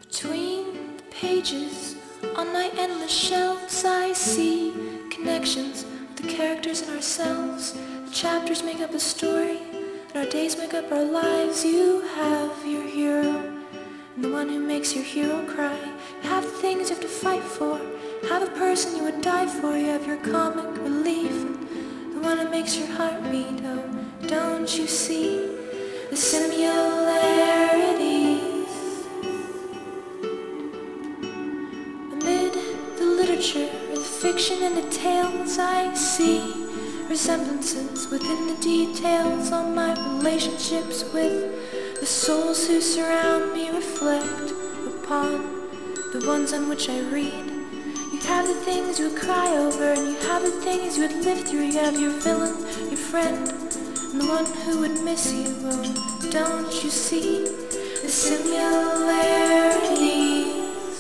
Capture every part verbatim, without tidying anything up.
Between the pages on my endless shelves I see connections with the characters and ourselves. The chapters make up a story and our days make up our lives. You have your hero and the one who makes your hero cry. You have the things you have to fight for, have a person you would die for. You have your comic relief and the one who makes your heart beat. Oh, don't you see the similarities? Amid the literature, the fiction and the tales, I see resemblances within the details. All my relationships with the souls who surround me reflect upon the ones on which I read. You have the things you would cry over, and you have the things you would live through. You have your villain, your friend, and the one who would miss you. Oh, don't you see the similarities?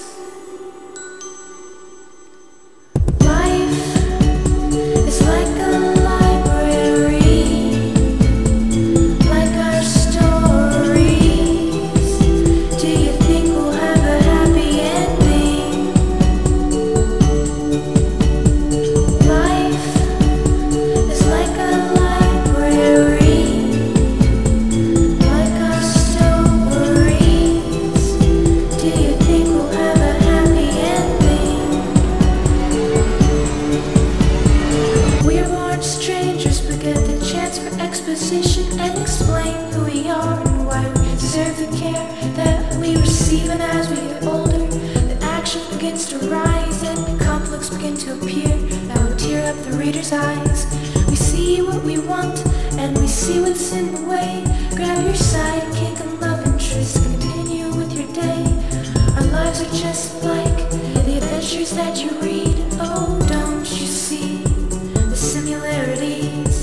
And explain who we are and why we deserve the care that we receive. And as we get older, the action begins to rise and conflicts begin to appear that will tear up the reader's eyes. We see what we want and we see what's in the way. Grab your sidekick and love interest, continue with your day. Our lives are just like the adventures that you read. Oh, don't you see the similarities?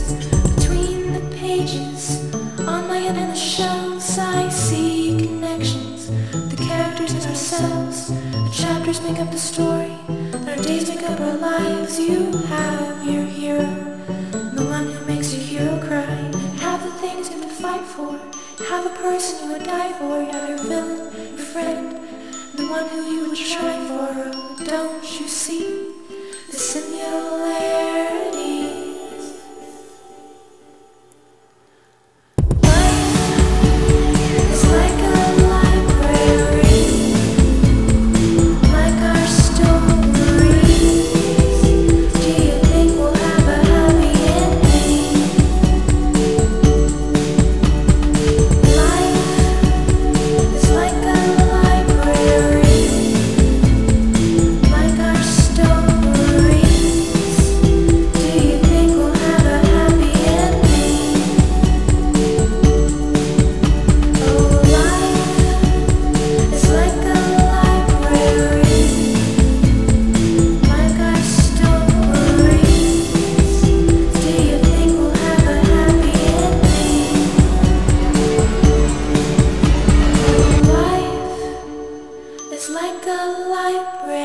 On my end of the shelves I see connections, the characters and ourselves. The chapters make up the story, and our days make up our lives. You have your hero, the one who makes your hero cry. You have the things you have to fight for, you have a person you would die for. You have your villain, your friend, the one who you would try for. Oh, don't you see the similarities? It's like a library.